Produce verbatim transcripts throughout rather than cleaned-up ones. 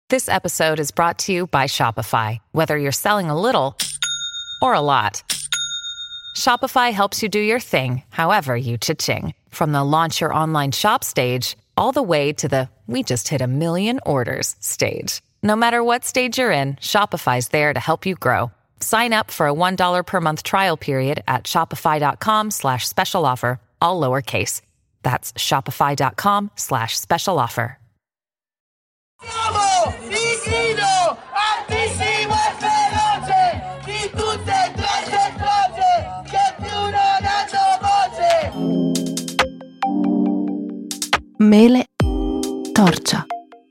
This episode is brought to you by Shopify. Whether you're selling a little or a lot, Shopify helps you do your thing, however you cha-ching. From the launch your online shop stage, all the way to the we just hit a million orders stage. No matter what stage you're in, Shopify's there to help you grow. Sign up for a one dollar per month trial period at shopify.com slash special offer, all lowercase. That's shopify.com slash special offer. Siamo il grido altissimo e feroce di tutte e tre le cose che più non hanno voce. Mele torcia.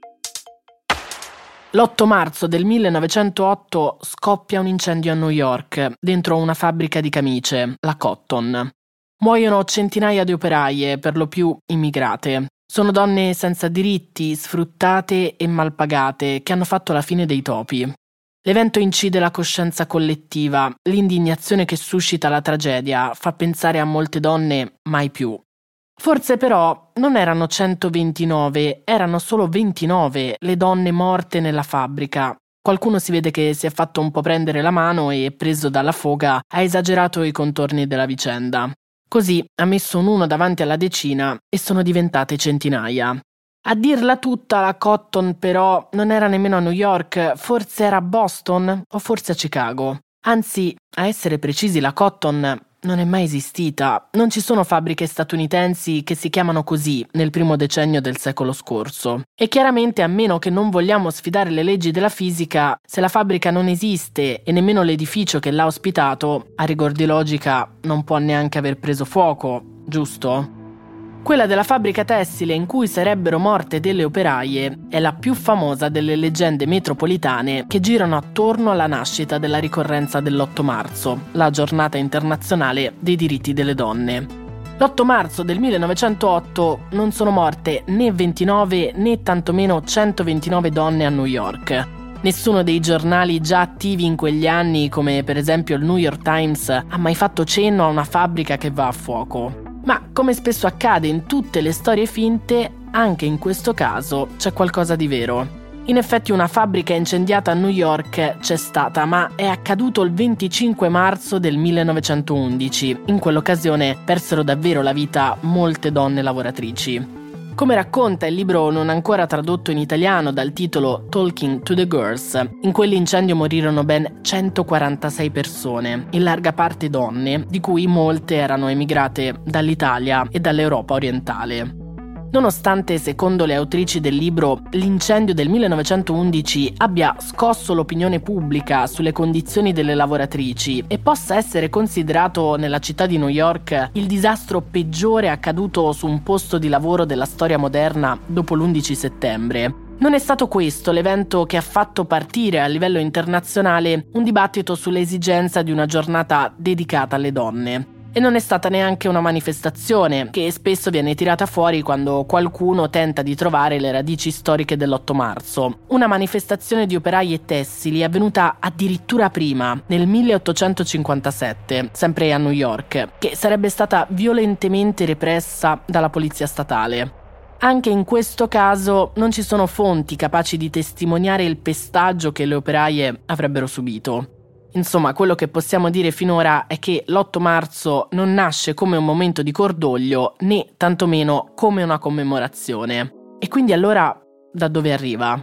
L'otto marzo del millenovecentootto scoppia un incendio a New York, dentro una fabbrica di camicie, la Cotton. Muoiono centinaia di operaie, per lo più immigrate. Sono donne senza diritti, sfruttate e malpagate, che hanno fatto la fine dei topi. L'evento incide la coscienza collettiva, l'indignazione che suscita la tragedia fa pensare a molte donne mai più. Forse però non erano centoventinove, erano solo ventinove le donne morte nella fabbrica. Qualcuno si vede che si è fatto un po' prendere la mano e, preso dalla foga, ha esagerato i contorni della vicenda. Così ha messo un uno davanti alla decina e sono diventate centinaia. A dirla tutta, la Cotton però non era nemmeno a New York, forse era a Boston o forse a Chicago. Anzi, a essere precisi, la Cotton non è mai esistita. Non ci sono fabbriche statunitensi che si chiamano così nel primo decennio del secolo scorso. E chiaramente, a meno che non vogliamo sfidare le leggi della fisica, se la fabbrica non esiste e nemmeno l'edificio che l'ha ospitato, a rigor di logica non può neanche aver preso fuoco, giusto? Quella della fabbrica tessile in cui sarebbero morte delle operaie è la più famosa delle leggende metropolitane che girano attorno alla nascita della ricorrenza dell'otto marzo, la giornata internazionale dei diritti delle donne. L'otto marzo del millenovecentootto non sono morte né ventinove né tantomeno centoventinove donne a New York. Nessuno dei giornali già attivi in quegli anni, come per esempio il New York Times, ha mai fatto cenno a una fabbrica che va a fuoco. Ma, come spesso accade in tutte le storie finte, anche in questo caso c'è qualcosa di vero. In effetti una fabbrica incendiata a New York c'è stata, ma è accaduto il venticinque marzo del millenovecentoundici. In quell'occasione persero davvero la vita molte donne lavoratrici. Come racconta il libro non ancora tradotto in italiano dal titolo Talking to the Girls, in quell'incendio morirono ben centoquarantasei persone, in larga parte donne, di cui molte erano emigrate dall'Italia e dall'Europa orientale. Nonostante, secondo le autrici del libro, l'incendio del millenovecentoundici abbia scosso l'opinione pubblica sulle condizioni delle lavoratrici e possa essere considerato nella città di New York il disastro peggiore accaduto su un posto di lavoro della storia moderna dopo l'undici settembre, non è stato questo l'evento che ha fatto partire a livello internazionale un dibattito sull'esigenza di una giornata dedicata alle donne. E non è stata neanche una manifestazione, che spesso viene tirata fuori quando qualcuno tenta di trovare le radici storiche dell'otto marzo. Una manifestazione di operai e tessili avvenuta addirittura prima, nel milleottocentocinquantasette, sempre a New York, che sarebbe stata violentemente repressa dalla polizia statale. Anche in questo caso non ci sono fonti capaci di testimoniare il pestaggio che le operaie avrebbero subito. Insomma, quello che possiamo dire finora è che l'otto marzo non nasce come un momento di cordoglio né tantomeno come una commemorazione. E quindi allora da dove arriva?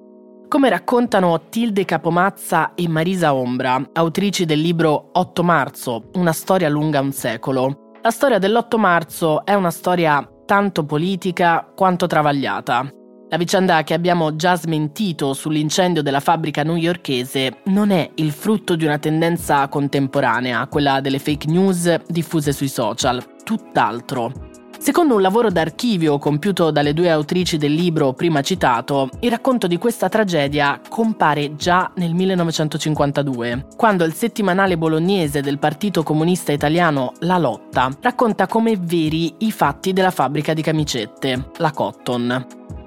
Come raccontano Tilde Capomazza e Marisa Ombra, autrici del libro otto marzo, una storia lunga un secolo, la storia dell'otto marzo è una storia tanto politica quanto travagliata. La vicenda che abbiamo già smentito sull'incendio della fabbrica newyorkese non è il frutto di una tendenza contemporanea, quella delle fake news diffuse sui social, tutt'altro. Secondo un lavoro d'archivio compiuto dalle due autrici del libro prima citato, il racconto di questa tragedia compare già nel millenovecentocinquantadue, quando il settimanale bolognese del Partito Comunista Italiano La Lotta racconta come veri i fatti della fabbrica di camicette, la Cotton.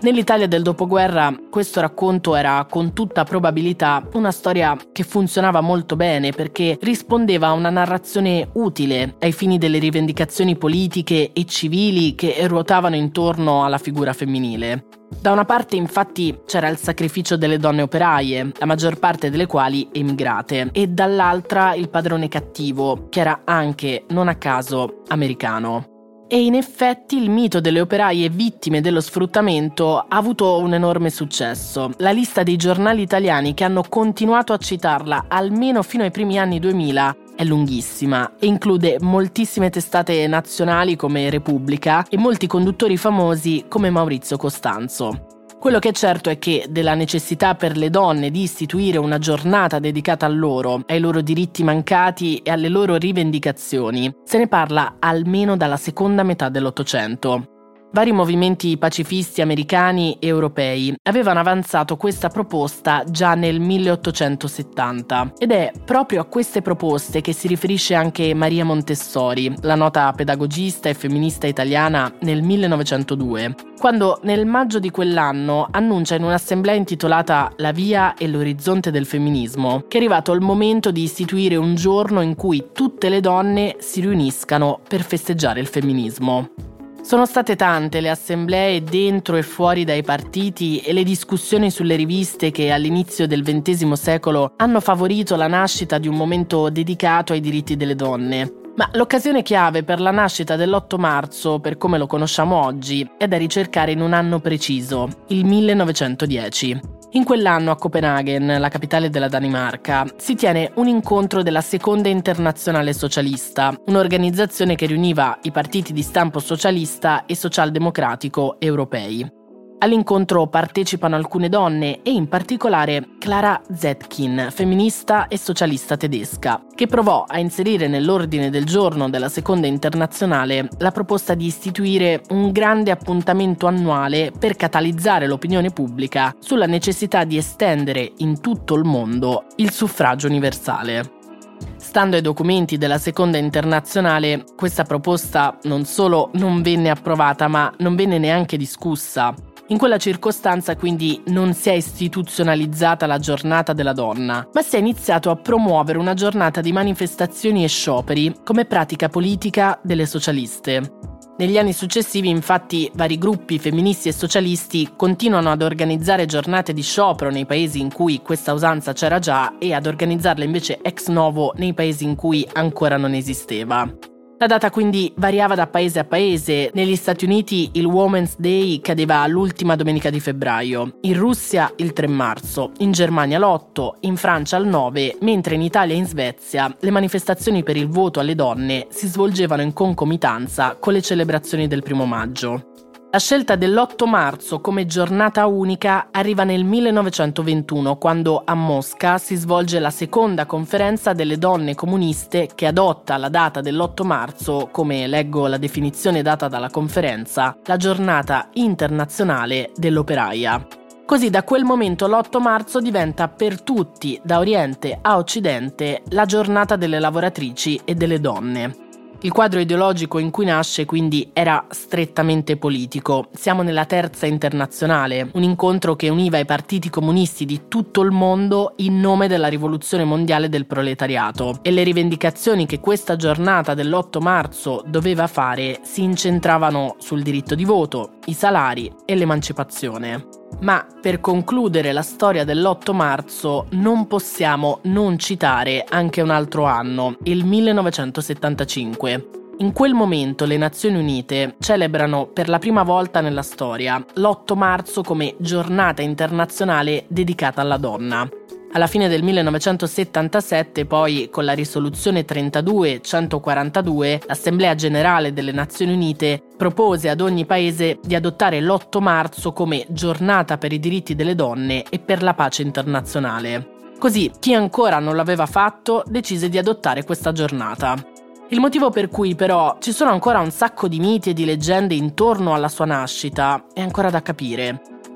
Nell'Italia del dopoguerra questo racconto era con tutta probabilità una storia che funzionava molto bene perché rispondeva a una narrazione utile ai fini delle rivendicazioni politiche e civili che ruotavano intorno alla figura femminile. Da una parte infatti c'era il sacrificio delle donne operaie, la maggior parte delle quali emigrate, e dall'altra il padrone cattivo, che era anche, non a caso, americano. E in effetti il mito delle operaie vittime dello sfruttamento ha avuto un enorme successo. La lista dei giornali italiani che hanno continuato a citarla almeno fino ai primi anni duemila è lunghissima e include moltissime testate nazionali come Repubblica e molti conduttori famosi come Maurizio Costanzo. Quello che è certo è che della necessità per le donne di istituire una giornata dedicata a loro, ai loro diritti mancati e alle loro rivendicazioni, se ne parla almeno dalla seconda metà dell'Ottocento. Vari movimenti pacifisti americani e europei avevano avanzato questa proposta già nel milleottocentosettanta ed è proprio a queste proposte che si riferisce anche Maria Montessori, la nota pedagogista e femminista italiana nel millenovecentodue, quando nel maggio di quell'anno annuncia in un'assemblea intitolata La via e l'orizzonte del femminismo che è arrivato il momento di istituire un giorno in cui tutte le donne si riuniscano per festeggiare il femminismo. Sono state tante le assemblee dentro e fuori dai partiti e le discussioni sulle riviste che all'inizio del ventesimo secolo hanno favorito la nascita di un momento dedicato ai diritti delle donne. Ma l'occasione chiave per la nascita dell'otto marzo, per come lo conosciamo oggi, è da ricercare in un anno preciso, il millenovecentodieci. In quell'anno a Copenaghen, la capitale della Danimarca, si tiene un incontro della Seconda Internazionale Socialista, un'organizzazione che riuniva i partiti di stampo socialista e socialdemocratico europei. All'incontro partecipano alcune donne e in particolare Clara Zetkin, femminista e socialista tedesca, che provò a inserire nell'ordine del giorno della Seconda Internazionale la proposta di istituire un grande appuntamento annuale per catalizzare l'opinione pubblica sulla necessità di estendere in tutto il mondo il suffragio universale. Stando ai documenti della Seconda Internazionale, questa proposta non solo non venne approvata, ma non venne neanche discussa. In quella circostanza quindi non si è istituzionalizzata la giornata della donna, ma si è iniziato a promuovere una giornata di manifestazioni e scioperi come pratica politica delle socialiste. Negli anni successivi, infatti, vari gruppi femministi e socialisti continuano ad organizzare giornate di sciopero nei paesi in cui questa usanza c'era già e ad organizzarle invece ex novo nei paesi in cui ancora non esisteva. La data quindi variava da paese a paese. Negli Stati Uniti il Women's Day cadeva l'ultima domenica di febbraio, in Russia il tre marzo, in Germania l'otto, in Francia il nove, mentre in Italia e in Svezia le manifestazioni per il voto alle donne si svolgevano in concomitanza con le celebrazioni del primo maggio. La scelta dell'otto marzo come giornata unica arriva nel millenovecentoventuno, quando a Mosca si svolge la seconda conferenza delle donne comuniste che adotta la data dell'otto marzo, come leggo la definizione data dalla conferenza, la giornata internazionale dell'operaia. Così da quel momento l'otto marzo diventa per tutti, da Oriente a Occidente, la giornata delle lavoratrici e delle donne. Il quadro ideologico in cui nasce quindi era strettamente politico. Siamo nella Terza Internazionale, un incontro che univa i partiti comunisti di tutto il mondo in nome della rivoluzione mondiale del proletariato, e le rivendicazioni che questa giornata dell'otto marzo doveva fare si incentravano sul diritto di voto, i salari e l'emancipazione. Ma per concludere la storia dell'otto marzo non possiamo non citare anche un altro anno, il millenovecentosettantacinque. In quel momento le Nazioni Unite celebrano per la prima volta nella storia l'otto marzo come giornata internazionale dedicata alla donna. Alla fine del millenovecentosettantasette, poi, con la risoluzione trentadue centoquarantadue, l'Assemblea Generale delle Nazioni Unite propose ad ogni paese di adottare l'otto marzo come giornata per i diritti delle donne e per la pace internazionale. Così, chi ancora non l'aveva fatto decise di adottare questa giornata. Il motivo per cui però ci sono ancora un sacco di miti e di leggende intorno alla sua nascita è ancora da capire.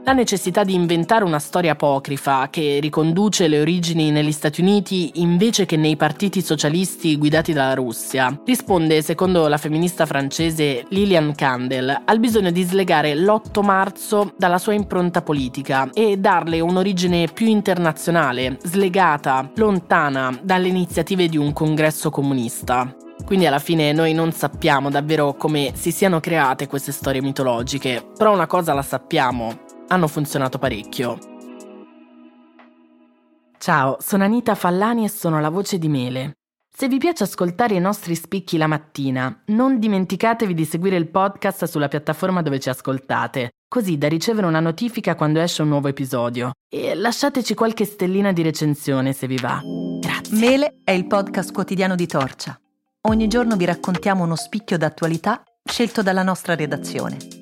La necessità di inventare una storia apocrifa che riconduce le origini negli Stati Uniti invece che nei partiti socialisti guidati dalla Russia risponde, secondo la femminista francese Liliane Kandel, al bisogno di slegare l'otto marzo dalla sua impronta politica e darle un'origine più internazionale, slegata, lontana dalle iniziative di un congresso comunista. Quindi alla fine noi non sappiamo davvero come si siano create queste storie mitologiche, però una cosa la sappiamo: hanno funzionato parecchio. Ciao, sono Anita Fallani e sono la voce di Mele. Se vi piace ascoltare i nostri spicchi la mattina, non dimenticatevi di seguire il podcast sulla piattaforma dove ci ascoltate, così da ricevere una notifica quando esce un nuovo episodio. E lasciateci qualche stellina di recensione se vi va. Grazie. Mele è il podcast quotidiano di Torcia. Ogni giorno vi raccontiamo uno spicchio d'attualità scelto dalla nostra redazione.